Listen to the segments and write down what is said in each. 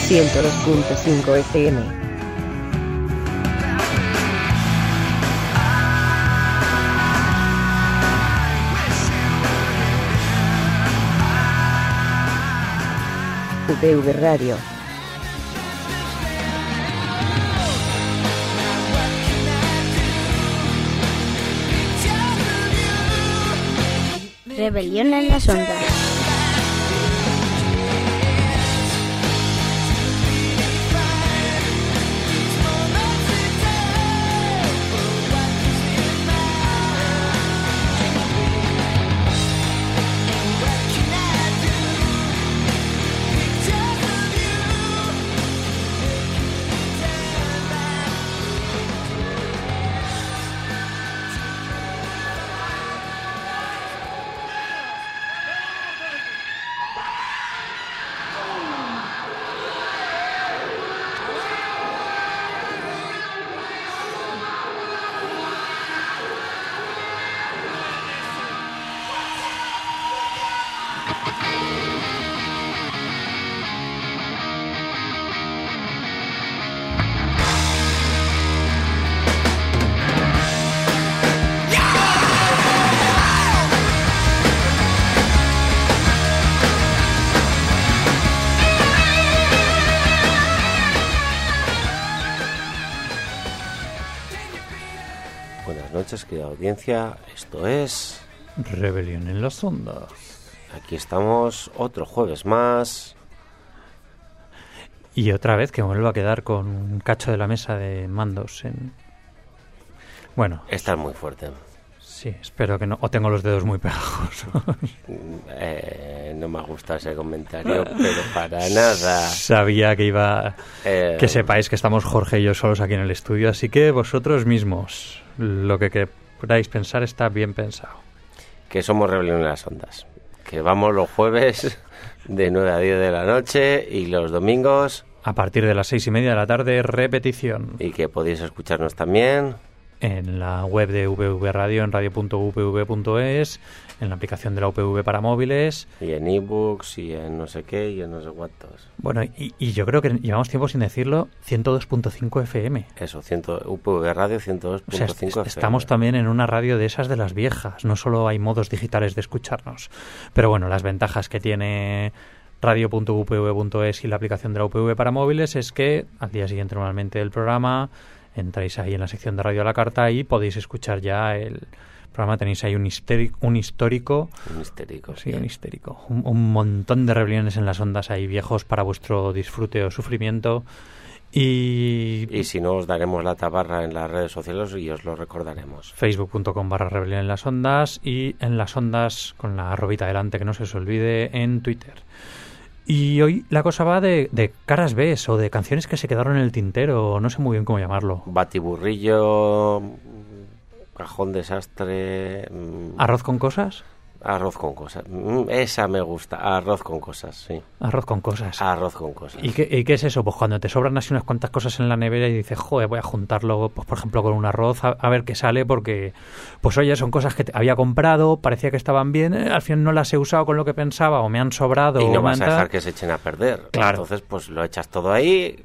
102.5 FM. UPV Radio. Rebelión en las ondas. Querida audiencia, esto es Rebelión en las ondas. Aquí estamos otro jueves más. Y otra vez que me vuelvo a quedar con un cacho de la mesa de mandos en... Bueno, estás muy fuerte. Sí, espero que no. O tengo los dedos muy pegajosos. No me gusta ese comentario, pero para nada. Sabía que iba... Que sepáis que estamos Jorge y yo solos aquí en el estudio, así que vosotros mismos, lo que queráis pensar está bien pensado. Que somos Rebelión en las ondas. Que vamos los jueves de 9 a 10 de la noche y los domingos... A partir de las 6:30 de la tarde, repetición. Y que podéis escucharnos también... En la web de UPV Radio, en radio.upv.es, en la aplicación de la UPV para móviles. Y en ebooks, y en no sé qué, y en no sé cuántos. Bueno, y yo creo que llevamos tiempo sin decirlo, 102.5 FM. Eso, UPV Radio 102.5 o sea, FM. Estamos también en una radio de esas de las viejas, no solo hay modos digitales de escucharnos. Pero bueno, las ventajas que tiene radio.upv.es y la aplicación de la UPV para móviles es que al día siguiente normalmente del programa... Entráis ahí en la sección de Radio a la Carta y podéis escuchar ya el programa. Tenéis ahí un histórico. Un histérico. Sí, un histérico. Un montón de rebeliones en las ondas ahí viejos para vuestro disfrute o sufrimiento. Y si no, os daremos la tabarra en las redes sociales y os lo recordaremos. Facebook.com/rebelión en las ondas y en las ondas con la arrobita delante, que no se os olvide, en Twitter. Y hoy la cosa va de caras B o de canciones que se quedaron en el tintero, no sé muy bien cómo llamarlo. Batiburrillo, cajón desastre... ¿Arroz con cosas? Arroz con cosas. Esa me gusta. Arroz con cosas, sí. Arroz con cosas. Arroz con cosas. ¿Y qué es eso? Pues cuando te sobran así unas cuantas cosas en la nevera y dices, joder, voy a juntarlo, pues por ejemplo, con un arroz a ver qué sale, porque, pues oye, son cosas que había comprado, parecía que estaban bien, al final no las he usado con lo que pensaba o me han sobrado. Y no vas a dejar que se echen a perder. Claro. Entonces, pues lo echas todo ahí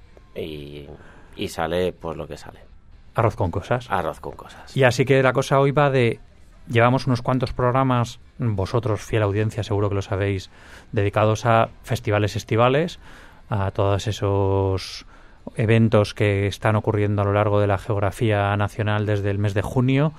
y sale, pues lo que sale. Arroz con cosas. Arroz con cosas. Y así que la cosa hoy va de... Llevamos unos cuantos programas, vosotros, fiel audiencia, seguro que lo sabéis, dedicados a festivales estivales, a todos esos eventos que están ocurriendo a lo largo de la geografía nacional desde el mes de junio.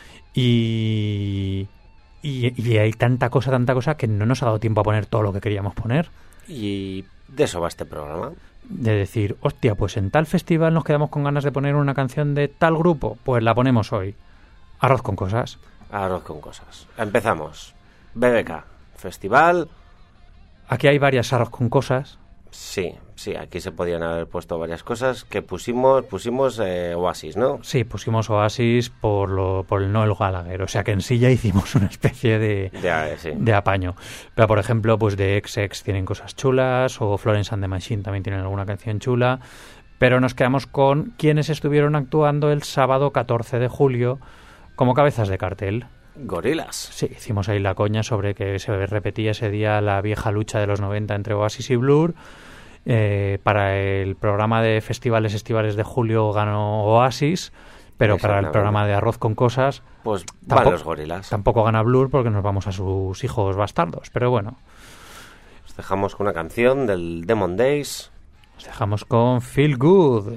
Y hay tanta cosa que no nos ha dado tiempo a poner todo lo que queríamos poner. Y de eso va este programa. De decir, hostia, pues en tal festival nos quedamos con ganas de poner una canción de tal grupo, pues la ponemos hoy. Arroz con cosas. Arroz con cosas. Empezamos. BBK, festival. Aquí hay varias arroz con cosas. Sí, aquí se podían haber puesto varias cosas que pusimos Oasis, ¿no? Sí, pusimos Oasis por el Noel Gallagher, o sea que en sí ya hicimos una especie de apaño. Pero por ejemplo, pues de XX tienen cosas chulas, o Florence and the Machine también tienen alguna canción chula, pero nos quedamos con quienes estuvieron actuando el sábado 14 de julio como cabezas de cartel. Gorillaz. Sí, hicimos ahí la coña sobre que se repetía ese día la vieja lucha de los 90 entre Oasis y Blur. Para el programa de festivales estivales de julio ganó Oasis, pero para el programa de Arroz con Cosas pues van los Gorillaz. Tampoco gana Blur porque nos vamos a sus hijos bastardos, pero bueno. Os dejamos con una canción del Demon Days. Os dejamos con Feel Good.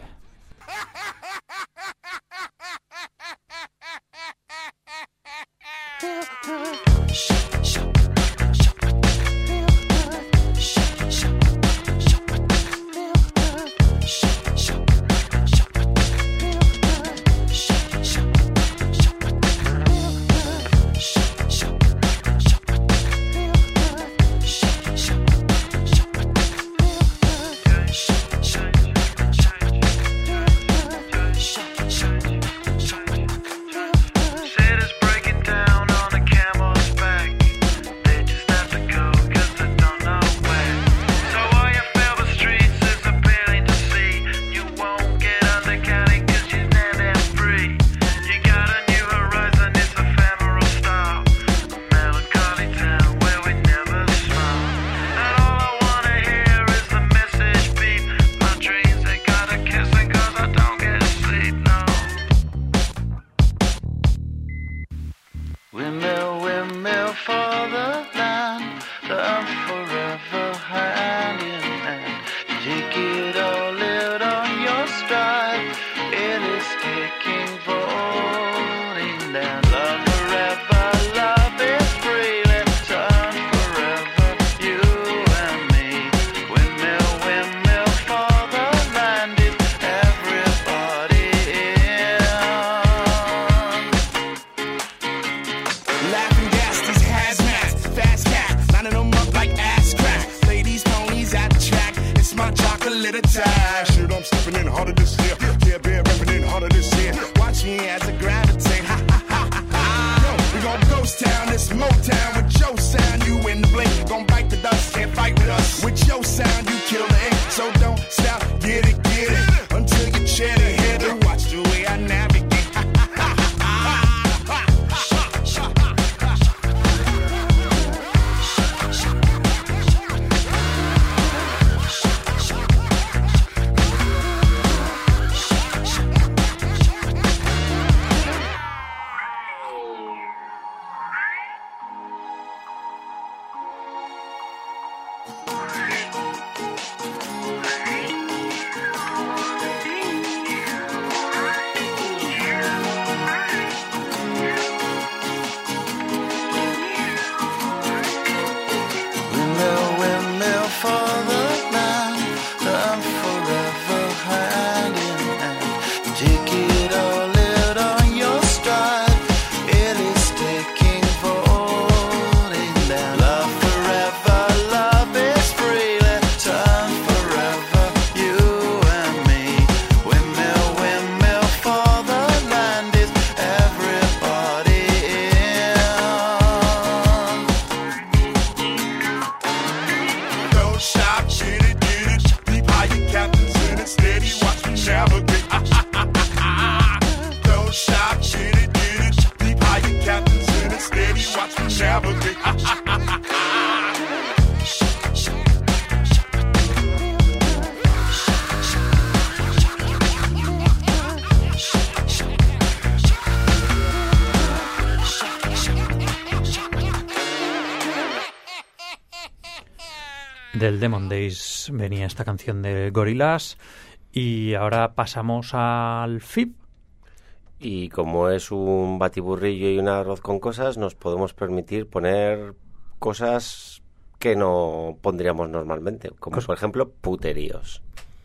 Del Demon Days venía esta canción de Gorillaz y ahora pasamos al FIP. Y como es un batiburrillo y un arroz con cosas, nos podemos permitir poner cosas que no pondríamos normalmente, como por ejemplo puteríos.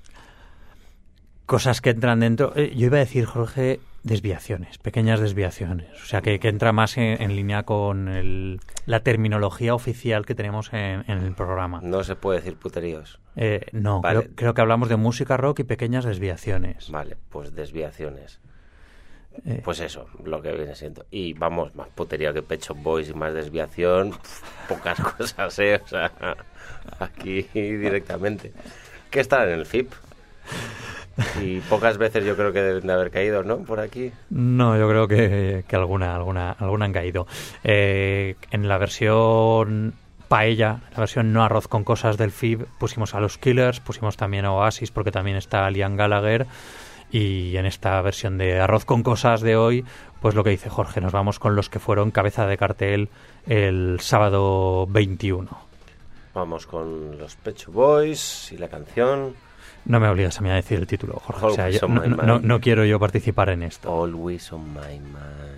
Cosas que entran dentro... yo iba a decir, Jorge, desviaciones, pequeñas desviaciones. O sea, que entra más en línea con la terminología oficial que tenemos en el programa. No se puede decir puteríos. No, vale. creo que hablamos de música rock y pequeñas desviaciones. Vale, pues desviaciones. Pues eso, lo que viene siendo. Y vamos, más putería que Pet Shop Boys y más desviación, pocas cosas, o sea, aquí directamente. ¿Qué está en el FIP? Y pocas veces yo creo que deben de haber caído, ¿no? Por aquí. No, yo creo que alguna han caído. En la versión paella, la versión no arroz con cosas del FIB, pusimos a los Killers, pusimos también a Oasis porque también está Liam Gallagher, y en esta versión de arroz con cosas de hoy, pues lo que dice Jorge, nos vamos con los que fueron cabeza de cartel el sábado 21. Vamos con los Pet Shop Boys y la canción... No me obligas a mí a decir el título, Jorge. O sea, no quiero yo participar en esto. Always on my mind.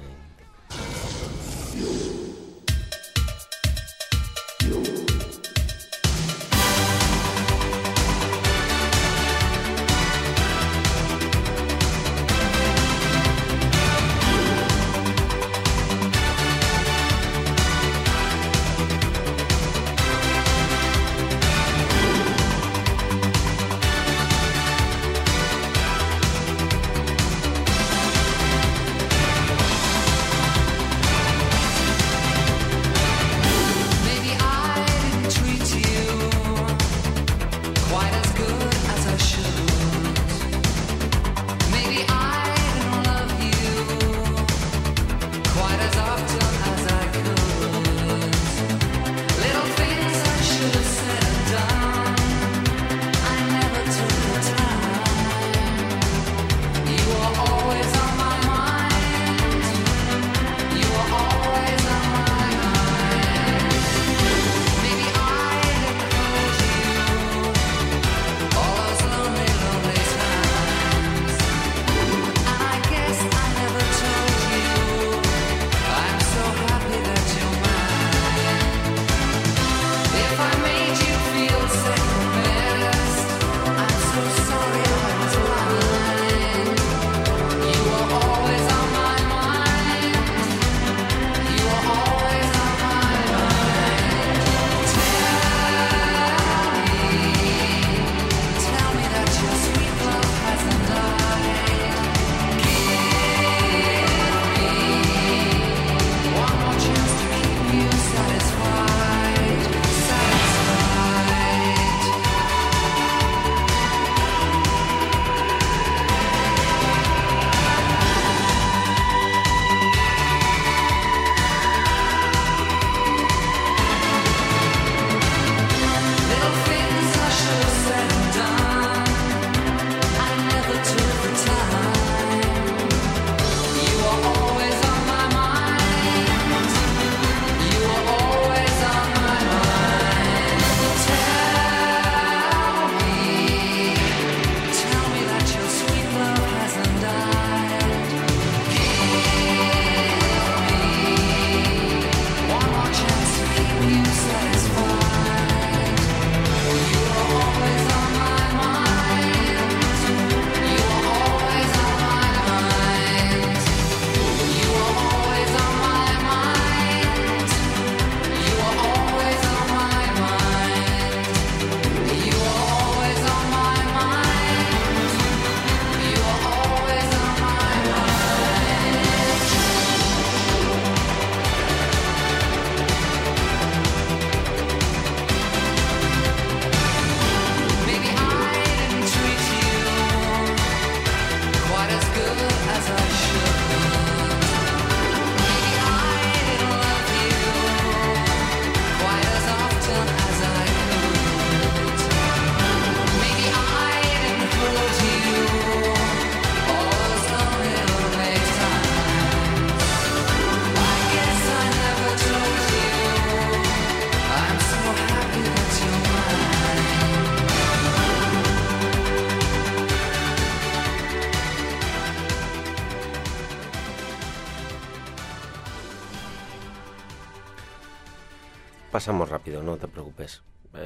Pasamos rápido, no te preocupes.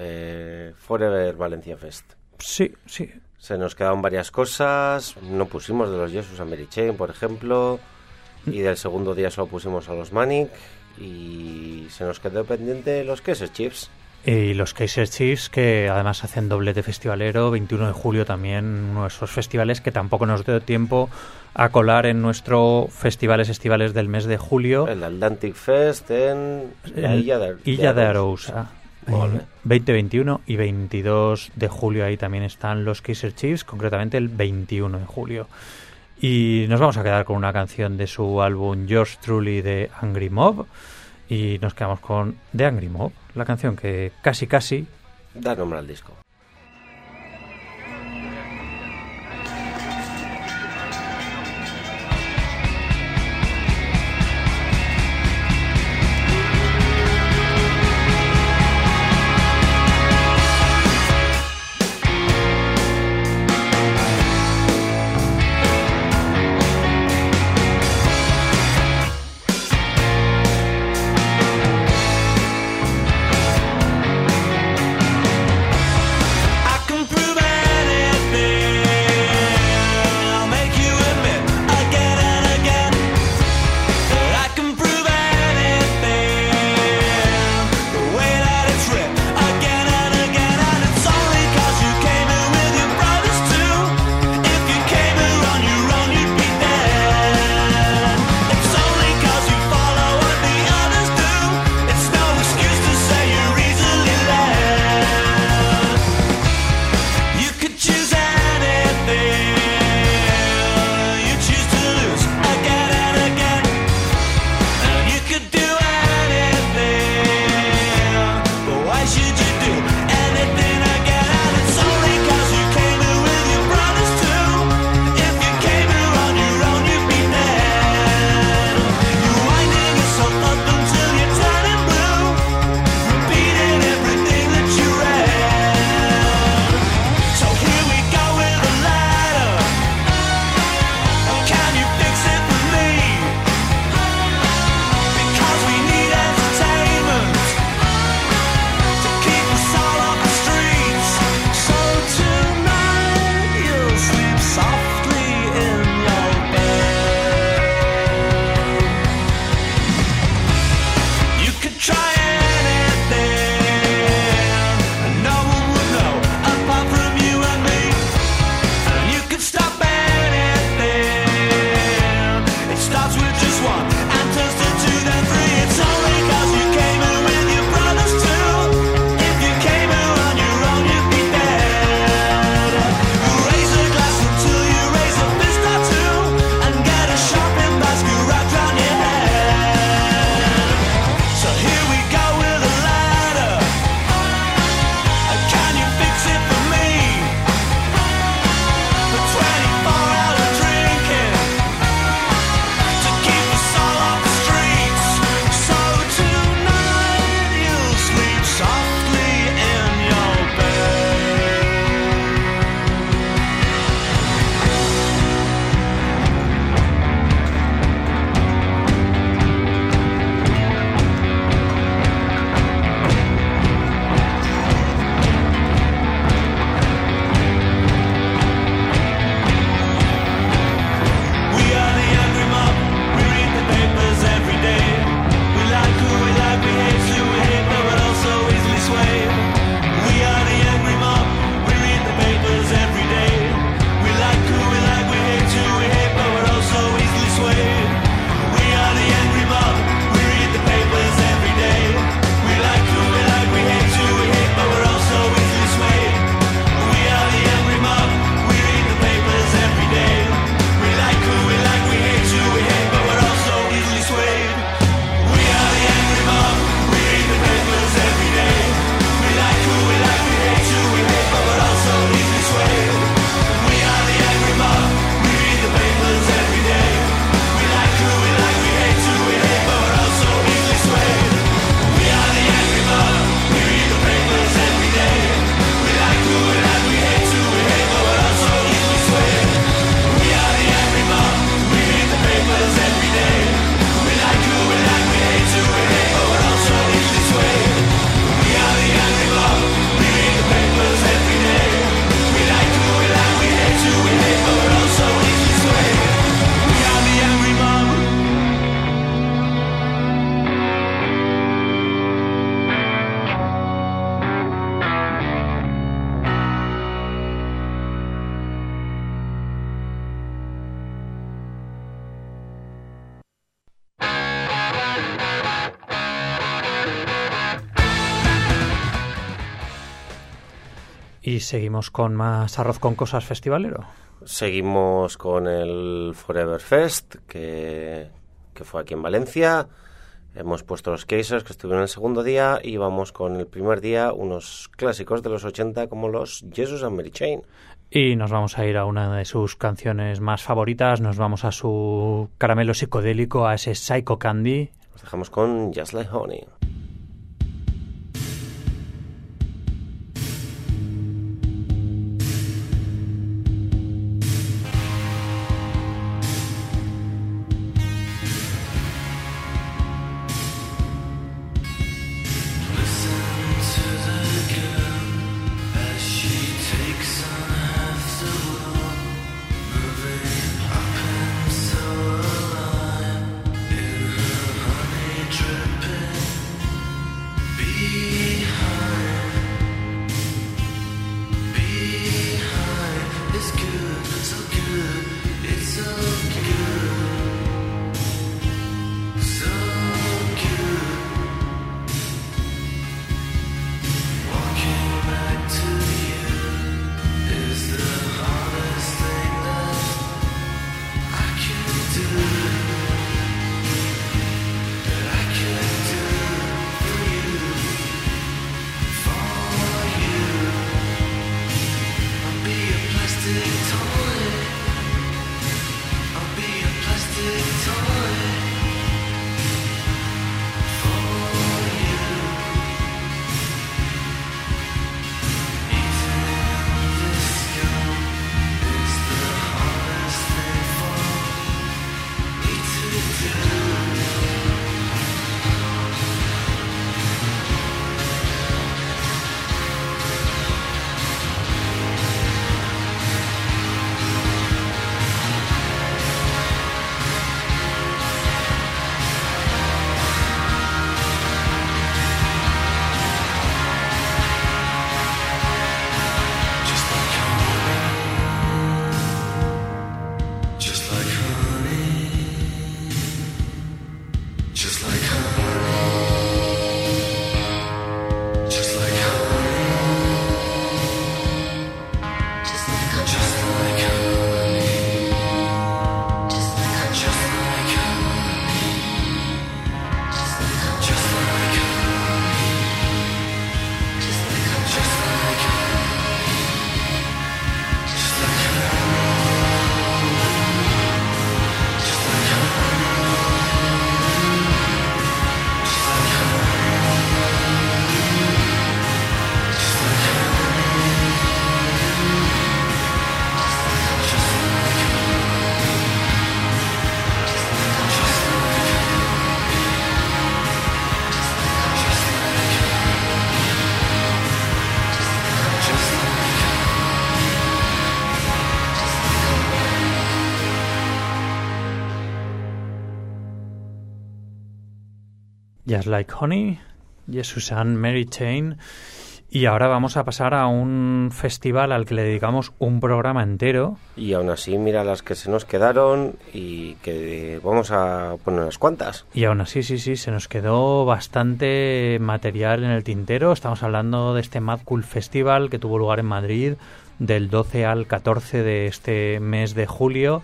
Forever Valencia Fest. Sí. Se nos quedaron varias cosas. No pusimos de los Jesus and Mary Chain, por ejemplo. Y del segundo día solo pusimos a los Manic. Y se nos quedó pendiente los Kaiser Chiefs. Y los Kaiser Chiefs, que además hacen doblete festivalero, 21 de julio también, uno de esos festivales que tampoco nos dio tiempo a colar en nuestro festivales estivales del mes de julio. El Atlantic Fest en la Illa de Arousa. 20, 21 y 22 de julio ahí también están los Kaiser Chiefs, concretamente el 21 de julio. Y nos vamos a quedar con una canción de su álbum Yours Truly de Angry Mob. Y nos quedamos con The Angry Mob, la canción que casi da nombre al disco. Y seguimos con más Arroz con Cosas festivalero. Seguimos con el Forever Fest, que fue aquí en Valencia. Hemos puesto los Geysers, que estuvieron el segundo día, y vamos con el primer día unos clásicos de los 80 como los Jesus and Mary Chain. Y nos vamos a ir a una de sus canciones más favoritas, nos vamos a su caramelo psicodélico, a ese Psycho Candy. Nos dejamos con Just Like Honey. Just Like Honey, Jesus and Mary Chain. Y ahora vamos a pasar a un festival al que le dedicamos un programa entero. Y aún así, mira las que se nos quedaron y que vamos a poner unas cuantas. Y aún así, sí, se nos quedó bastante material en el tintero. Estamos hablando de este Mad Cool Festival que tuvo lugar en Madrid del 12 al 14 de este mes de julio.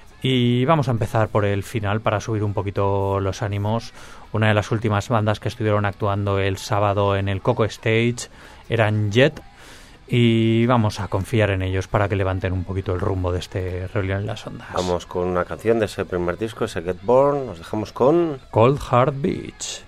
Y vamos a empezar por el final para subir un poquito los ánimos. Una de las últimas bandas que estuvieron actuando el sábado en el Coco Stage eran Jet, y vamos a confiar en ellos para que levanten un poquito el rumbo de este Rebelión en las Ondas. Vamos con una canción de ese primer disco, ese Get Born. Nos dejamos con Cold Heart Beach.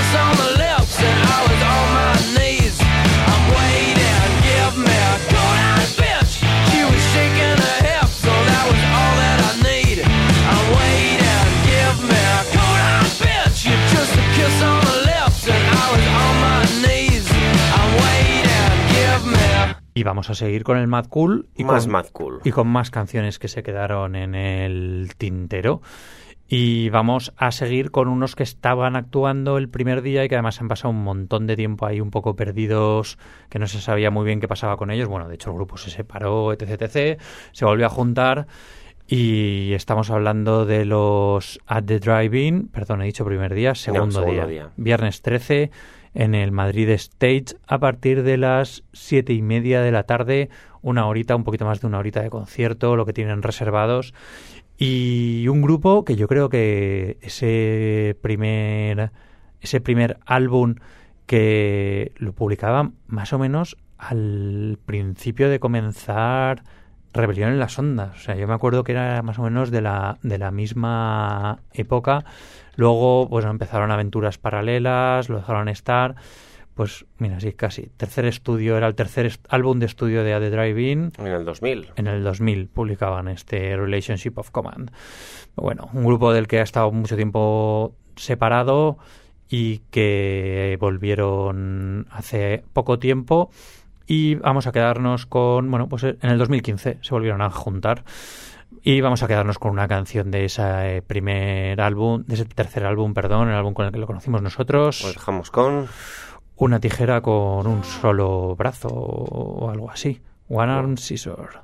kiss on the lips and I was on my knees. I'm waiting, give me a cold iron bitch. She was shaking her hips, so that was all that I need. I'm waiting, give me a cold iron bitch. You just a kiss on the lips and I was on my knees. I'm waiting, give me. Y vamos a seguir con el Mad Cool y Mad Cool. Y con más canciones que se quedaron en el tintero. Y vamos a seguir con unos que estaban actuando el primer día y que además han pasado un montón de tiempo ahí un poco perdidos, que no se sabía muy bien qué pasaba con ellos. Bueno, de hecho el grupo se separó, etc. Se volvió a juntar y estamos hablando de los At the Drive-In, perdón, he dicho primer día, segundo día. Viernes 13 en el Madrid Stage a partir de las 7:30 de la tarde, una horita, un poquito más de una horita de concierto, lo que tienen reservados. Y un grupo que yo creo que ese primer álbum que lo publicaban más o menos al principio de comenzar Rebelión en las Ondas. O sea, yo me acuerdo que era más o menos de la misma época. Luego, pues empezaron aventuras paralelas, lo dejaron estar. Pues mira, sí, casi. Era el tercer álbum de estudio de At the Drive-In. En el 2000. En el 2000 publicaban este Relationship of Command. Bueno, un grupo del que ha estado mucho tiempo separado y que volvieron hace poco tiempo. Y vamos a quedarnos con... Bueno, pues en el 2015 se volvieron a juntar. Y vamos a quedarnos con una canción de ese primer álbum, de ese tercer álbum, perdón, el álbum con el que lo conocimos nosotros. Pues dejamos con... Una tijera con un solo brazo o algo así. One Arm Scissor.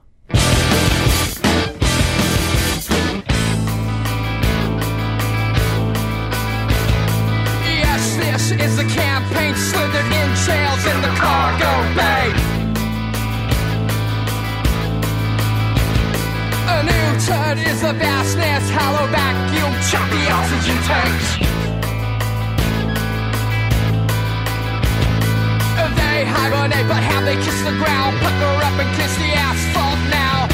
Yes, this is the campaign slithered in trails in the cargo bay. A new turd is the vastness, hollow vacuum, choppy oxygen tanks. They hibernate, but how they kiss the ground, pucker up and kiss the asphalt now.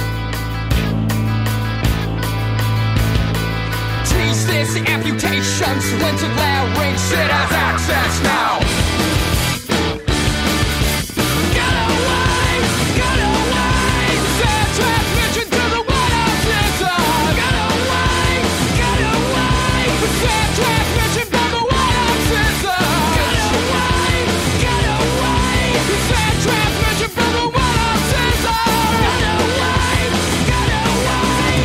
Tease this amputations, splintered larynx, it has access now. Get away, send transmission to the water system. Get away, send transmission from the water system. Transmission from the water system. Get away.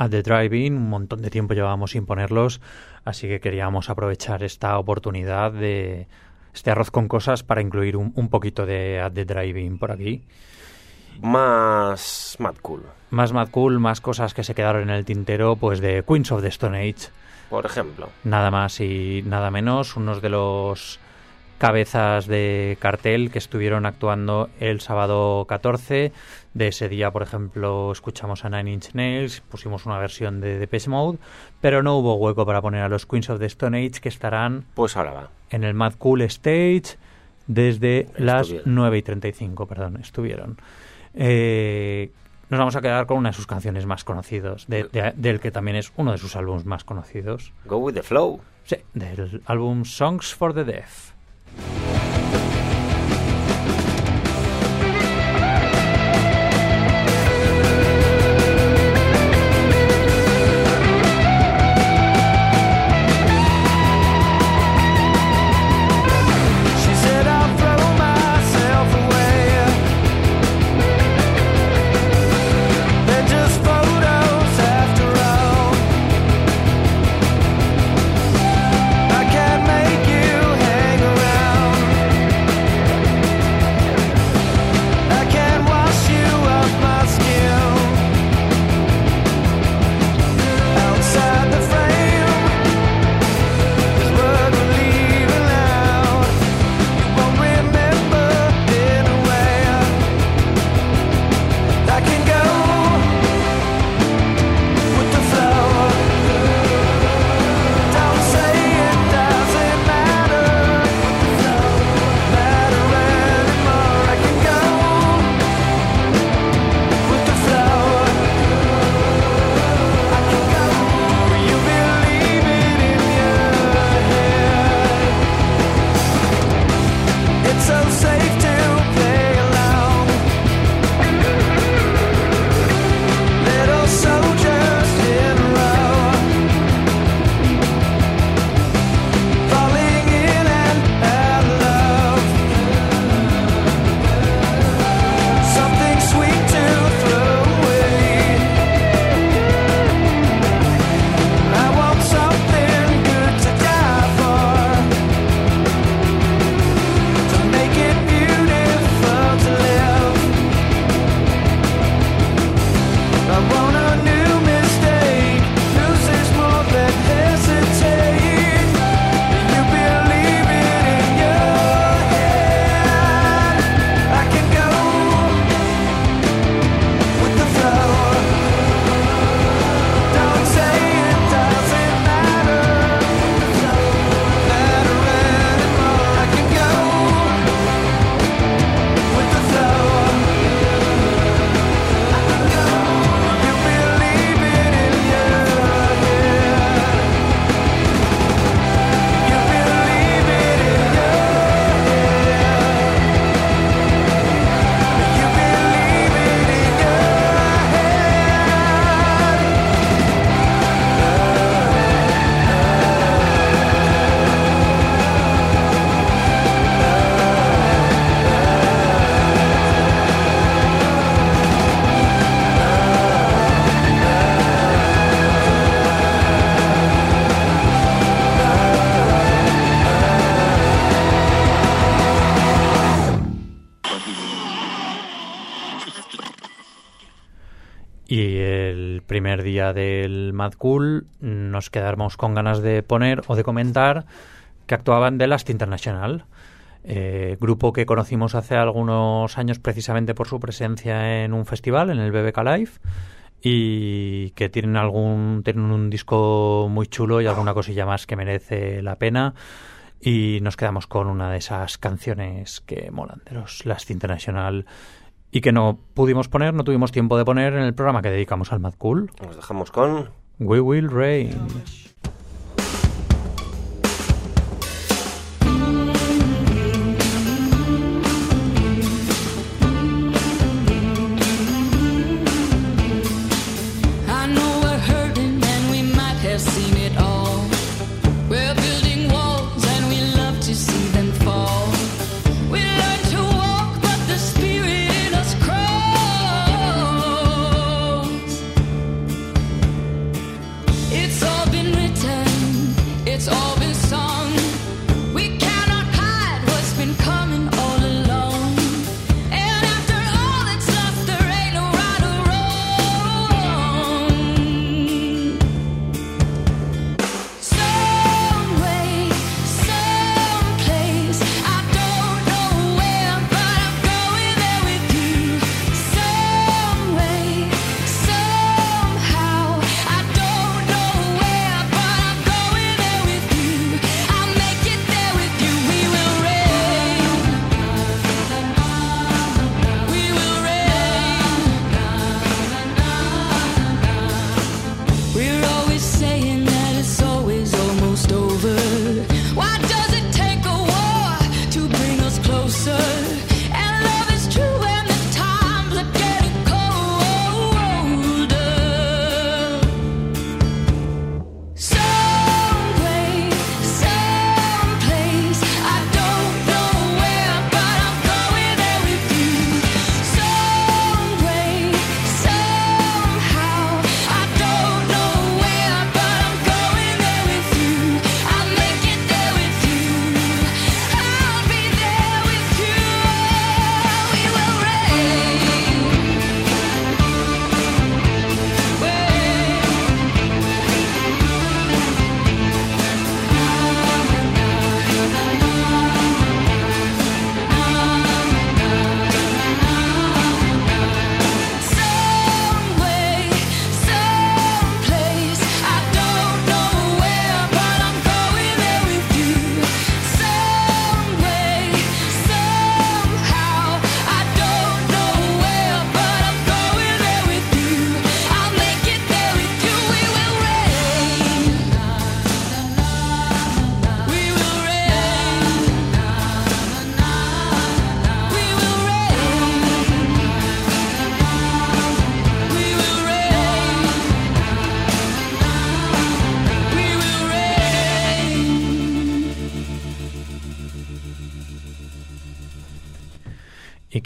at the Drive-In. Un montón de tiempo llevábamos sin ponerlos, así que queríamos aprovechar esta oportunidad de este arroz con cosas para incluir un poquito de At the Drive-In por aquí. Más Mad Cool. Más Mad Cool, más cosas que se quedaron en el tintero, pues de Queens of the Stone Age. Por ejemplo. Nada más y nada menos, unos de los cabezas de cartel que estuvieron actuando el sábado 14. De ese día, por ejemplo, escuchamos a Nine Inch Nails, pusimos una versión de Depeche Mode, pero no hubo hueco para poner a los Queens of the Stone Age, que estarán pues ahora va en el Mad Cool Stage desde las 9:35, estuvieron. Nos vamos a quedar con una de sus canciones más conocidas, del que también es uno de sus álbumes más conocidos. Go With The Flow. Sí, del álbum Songs for the Deaf. Y el primer día del Mad Cool nos quedamos con ganas de poner o de comentar que actuaban The Last International, grupo que conocimos hace algunos años precisamente por su presencia en un festival, en el BBK Live, y que tienen un disco muy chulo y alguna cosilla más que merece la pena. Y nos quedamos con una de esas canciones que molan de los Last International y que no pudimos poner, no tuvimos tiempo de poner en el programa que dedicamos al Mad Cool. Nos dejamos con We Will Rain.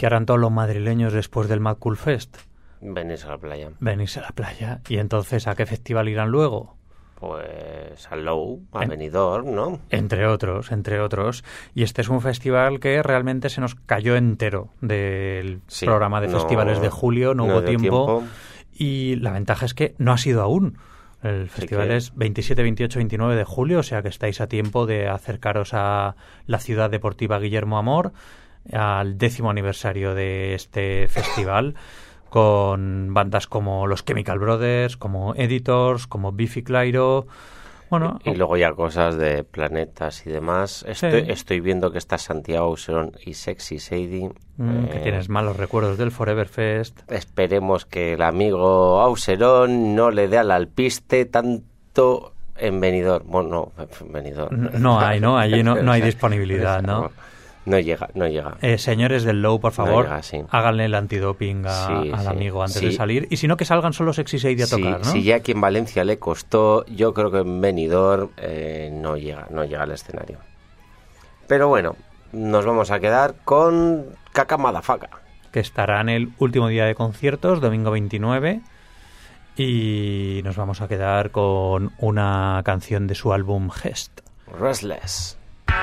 qué harán todos los madrileños después del Mad Cool Fest? Venirse a la playa. Venirse a la playa. ¿Y entonces a qué festival irán luego? Pues al Low, a Benidorm, ¿no? Entre otros. Y este es un festival que realmente se nos cayó entero del programa de festivales de julio, no hubo tiempo. Y la ventaja es que no ha sido aún. El festival es 27, 28, 29 de julio, o sea que estáis a tiempo de acercaros a la Ciudad Deportiva Guillermo Amor, al 10º aniversario de este festival, con bandas como los Chemical Brothers, como Editors, como Biffy Clyro. Bueno, y luego ya cosas de planetas y demás. Estoy viendo que está Santiago Auserón y Sexy Sadie. Que tienes malos recuerdos del Forever Fest. Esperemos que el amigo Auserón no le dé al alpiste tanto en Benidorm. Bueno, no, en Benidorm. No hay, ¿no? Allí no hay disponibilidad, ¿no? No llega. Señores del Low, por favor, no llega, háganle el antidoping al amigo antes de salir. Y si no, que salgan solo Sexy Sadie a tocar, ¿no? Si ya aquí en Valencia le costó, yo creo que en Benidorm no llega al escenario. Pero bueno, nos vamos a quedar con Caca Madafaka, que estará en el último día de conciertos, domingo 29. Y nos vamos a quedar con una canción de su álbum Gest. Restless.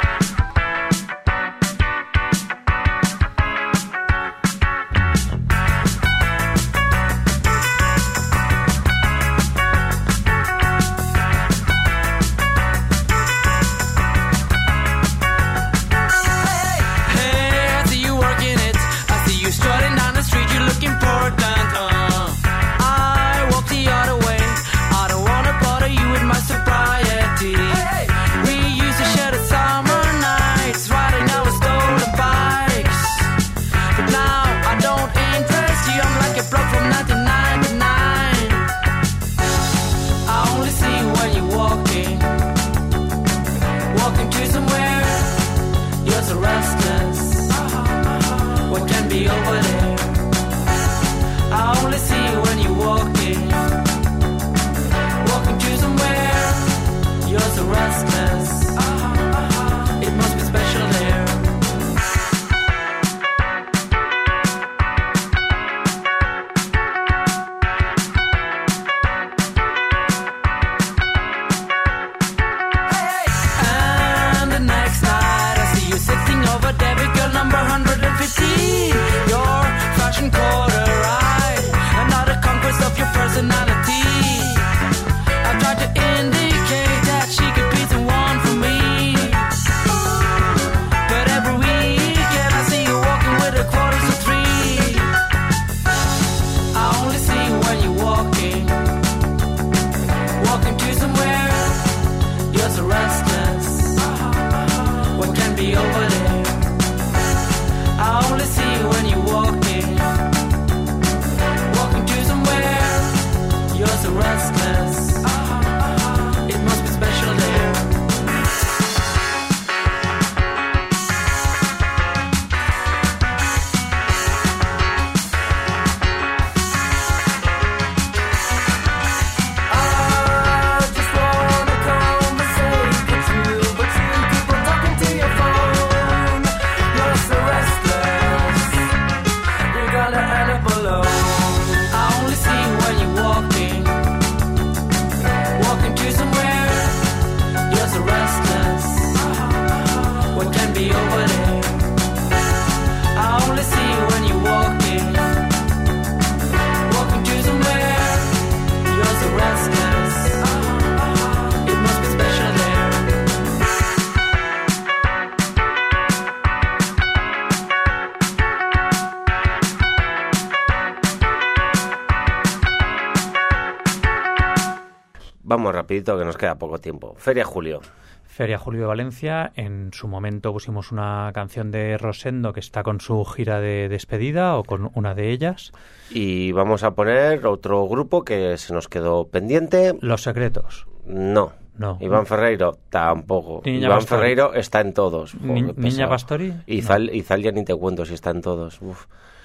Vamos rapidito que nos queda poco tiempo. Feria Julio. Feria Julio de Valencia. En su momento pusimos una canción de Rosendo que está con su gira de despedida o con una de ellas. Y vamos a poner otro grupo que se nos quedó pendiente. Los Secretos. No. Iván Ferreiro tampoco. Iván Ferreiro está en todos. Niña Pastori. Y Zal ya ni te cuento si está en todos. Uf.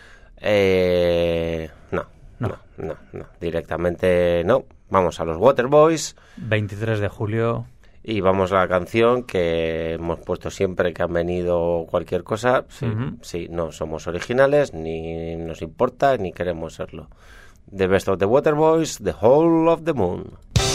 No. Directamente no. Vamos a los Waterboys. 23 de julio. Y vamos a la canción que hemos puesto siempre que han venido cualquier cosa. Sí, sí, no somos originales, ni nos importa, ni queremos serlo. The Best of the Waterboys, The Whole of the Moon.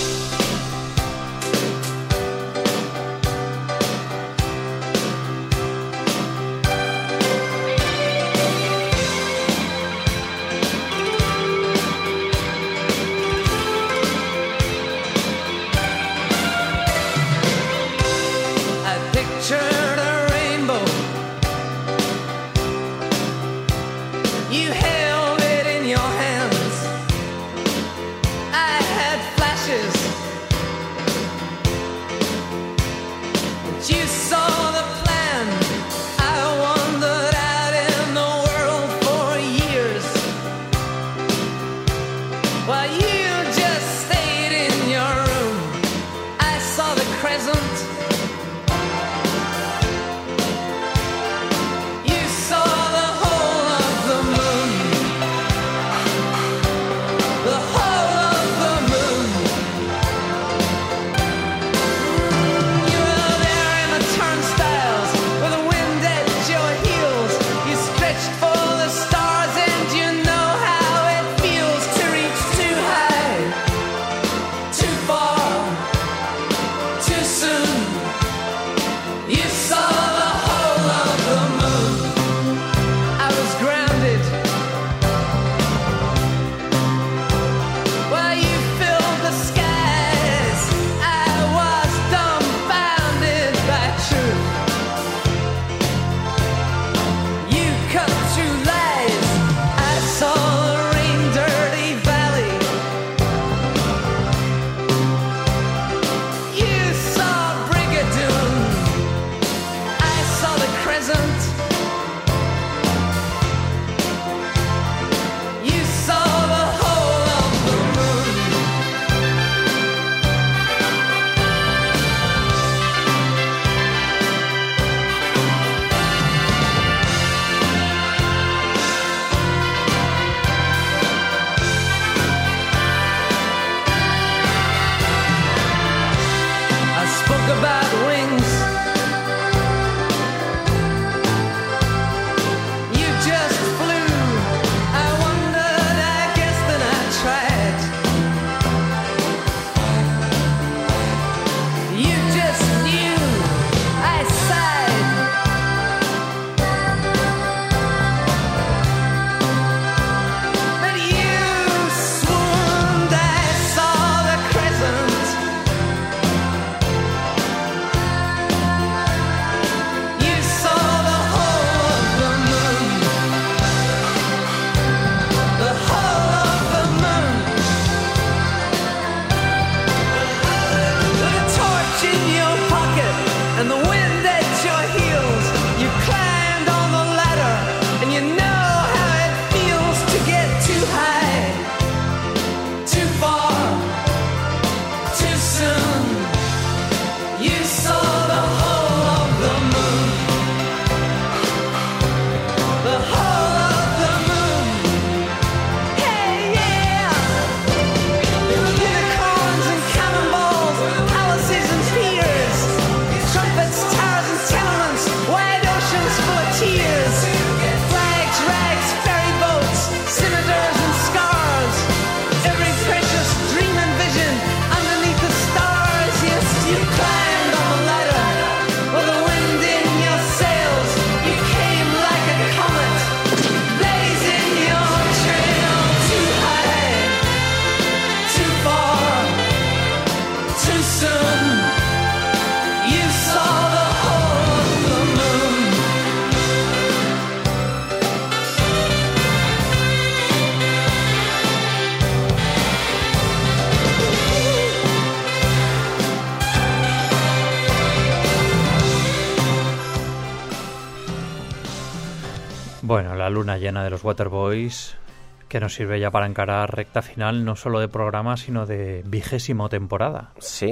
Bueno, la luna llena de los Waterboys, que nos sirve ya para encarar recta final no solo de programa, sino de 20ª temporada. Sí,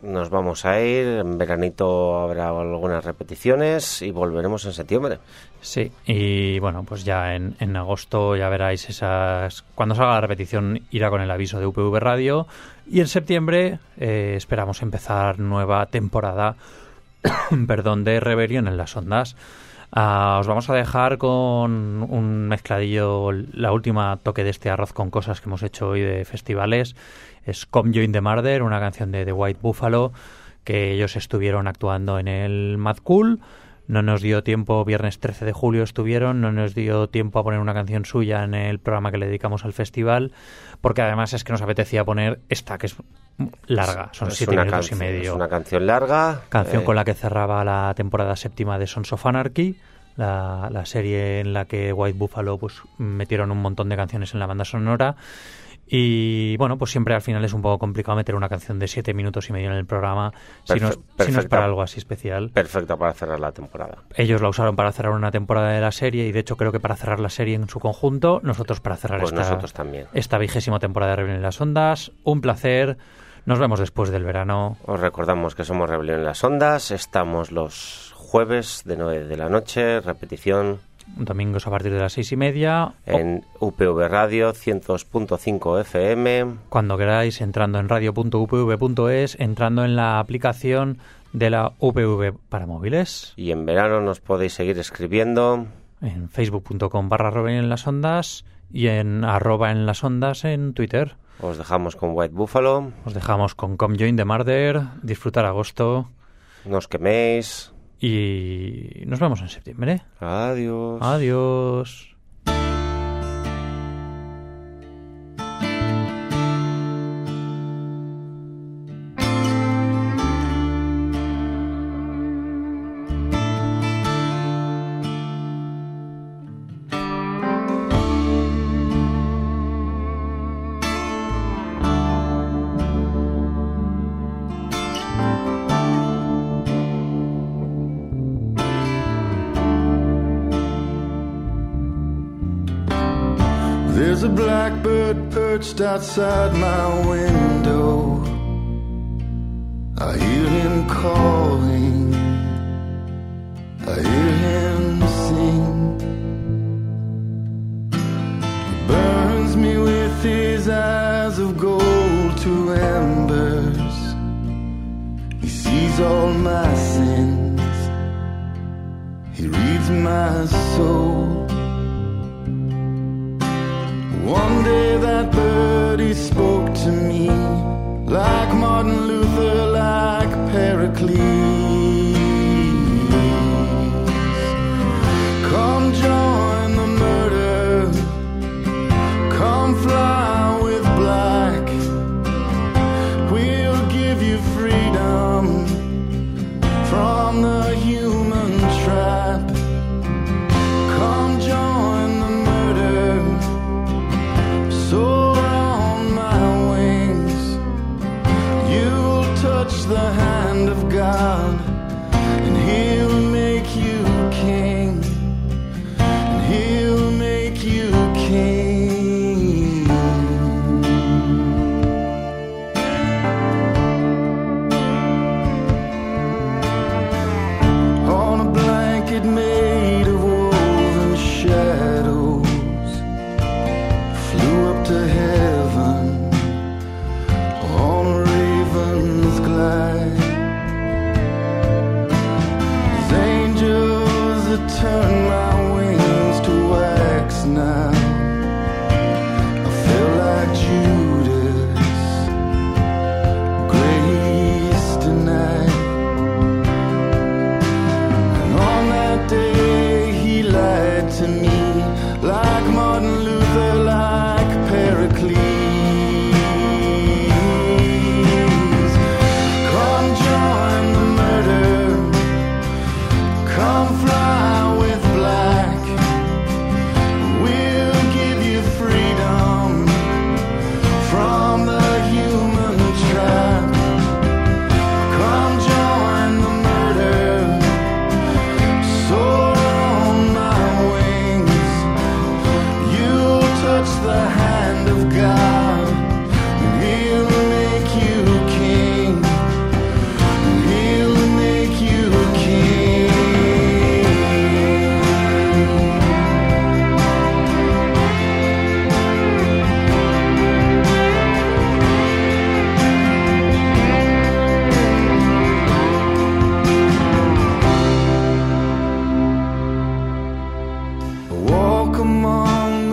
nos vamos a ir. En veranito habrá algunas repeticiones y volveremos en septiembre. Sí, y bueno, pues ya en agosto ya veráis esas... Cuando salga la repetición irá con el aviso de UPV Radio, y en septiembre esperamos empezar nueva temporada de Rebelión en las Ondas. Os vamos a dejar con un mezcladillo, la última toque de este arroz con cosas que hemos hecho hoy de festivales. Es Come Join the Murder, una canción de The White Buffalo, que ellos estuvieron actuando en el Mad Cool. No nos dio tiempo, viernes 13 de julio estuvieron, no nos dio tiempo a poner una canción suya en el programa que le dedicamos al festival, porque además es que nos apetecía poner esta, que es larga, son 7 minutos y medio. Es una canción larga. Canción con la que cerraba la temporada 7ª de Sons of Anarchy, la serie en la que White Buffalo pues metieron un montón de canciones en la banda sonora. Y bueno, pues siempre al final es un poco complicado meter una canción de 7 minutos y medio en el programa si no es para algo así especial. Perfecta para cerrar la temporada. Ellos la usaron para cerrar una temporada de la serie, y de hecho creo que para cerrar la serie en su conjunto, nosotros para cerrar nosotros también. Esta 20ª temporada de Rebelión en las Ondas. Un placer. Nos vemos después del verano. Os recordamos que somos Rebelión en las Ondas. Estamos los jueves de 9 de la noche, repetición domingos a partir de las 6:30 en UPV Radio 100.5 FM. Cuando queráis, entrando en radio.upv.es, entrando en la aplicación de la UPV para móviles. Y en verano nos podéis seguir escribiendo en facebook.com/Rebelión en las Ondas y en @enlasondas en Twitter. Os dejamos con White Buffalo. Os dejamos con Come Join the Murder. Disfrutar agosto. No os queméis. Y nos vemos en septiembre. Adiós. Adiós. There's a blackbird perched outside my window. I hear him calling, I hear him sing. He burns me with his eyes of gold to embers. He sees all my sins, he reads my soul. One day that bird, he spoke to me like Martin Luther, like Pericles. Come join the murder, come fly with black. We'll give you freedom from the human trap. Come join the murder, soar on my wings. You'll touch the hand of God.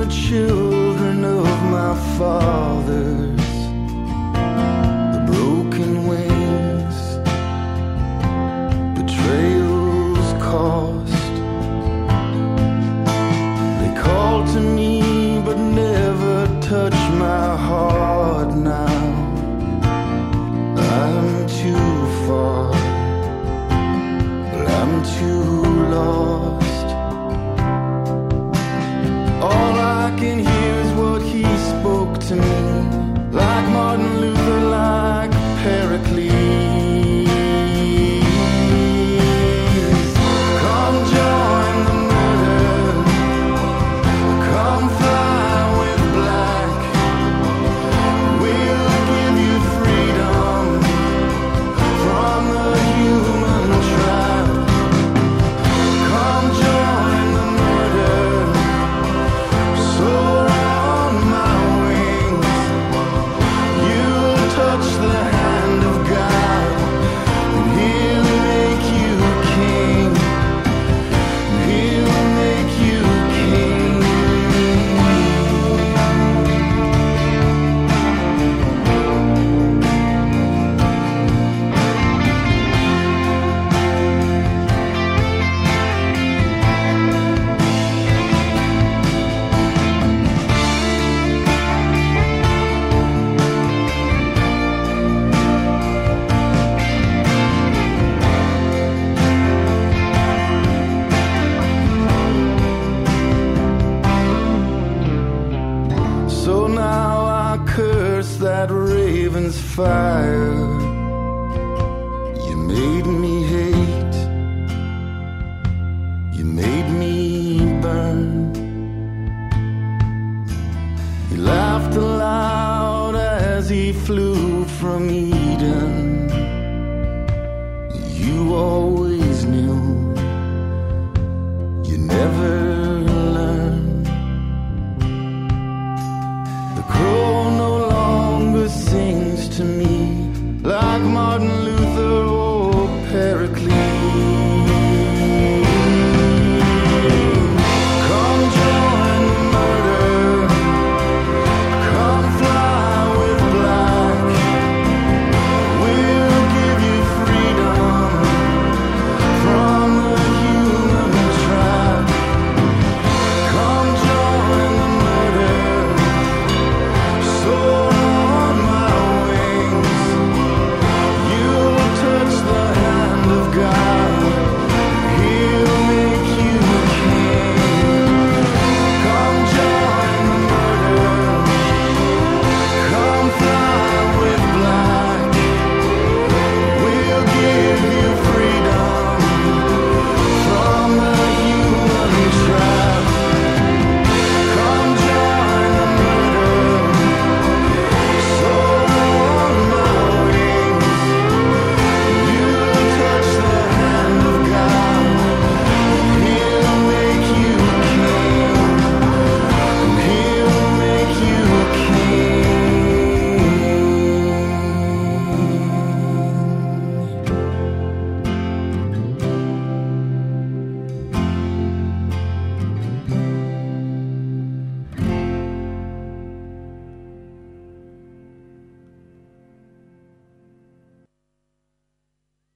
the children of my fathers, the broken wings, betrayal's cost. They call to me but never touch my heart now. I'm too far, but I'm too lost. All I can hear is what he spoke to me, like Martin Luther, like Pericles. Come join the murder, come fly with black. We'll give you freedom from the human trap. Come join the murder, soar on my wings. You'll touch the hand of God, and he'll make you king. He'll make you king. So now I curse that raven's fire. You made me hate, you made me burn. He laughed aloud as he flew from Eden. You always knew, you never learned. The crow no longer sings to me like Martin